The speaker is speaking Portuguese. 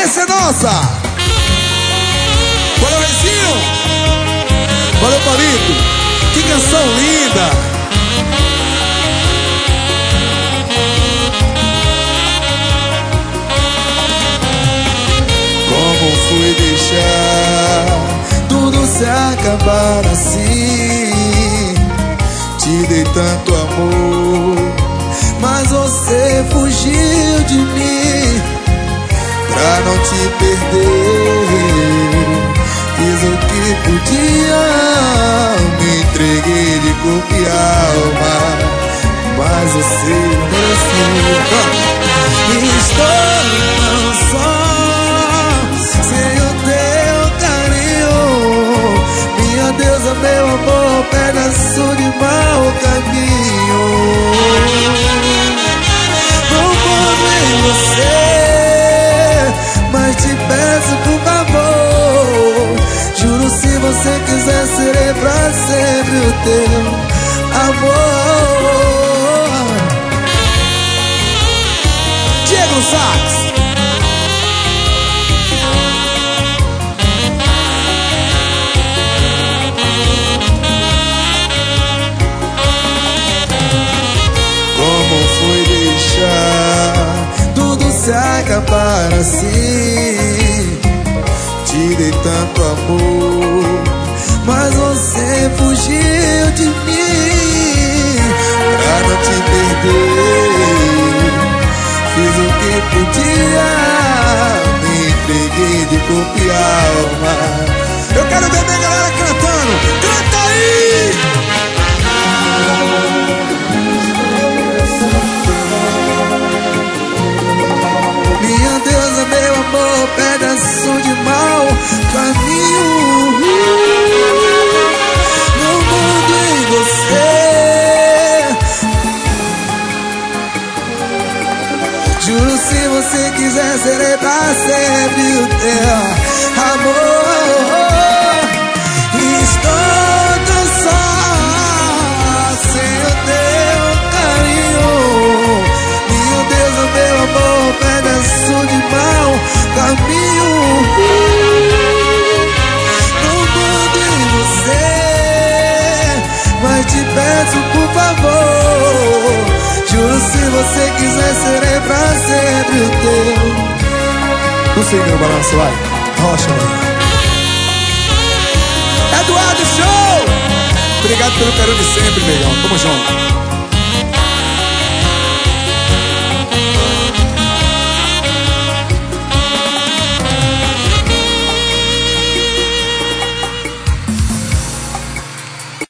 Essa é nossa. Valeu, Rezinho. Valeu, Paulito. Que canção linda. Como fui deixar tudo se acabar assim? Te dei tanto amor, mas você fugiu de mim. Pra não te perder, fiz o que podia, me entreguei de corpo e alma, mas você mereceu. Estou tão só, sem o teu carinho. Minha deusa, meu amor, pedaço de mau caminho. Não posso em você, mas te peço por favor. Juro, se você quiser, serei pra sempre o teu amor. Diego Sax. Como foi deixar tudo se acabar assim? Te dei tanto amor, mas você fugiu de mim. Pra não te perder, fiz o que podia, me entreguei de corpo e alma. Eu quero ver a galera cantando. Canta aí! Minha deusa, meu amor, pedaço de mau caminho. Não mudo em você. Juro, se você quiser, serei pra sempre o teu amor. Estou tão só, sem o teu carinho. Meu Deus, meu amor, pedaço de mau caminho. Não mudo em você, mas te peço por favor. Juro, se você quiser, serei pra sempre o teu. Não sei meu balanço, vai. Rocha, mano. Eduardo Show! Obrigado pelo carinho de sempre, melhor. Tamo junto.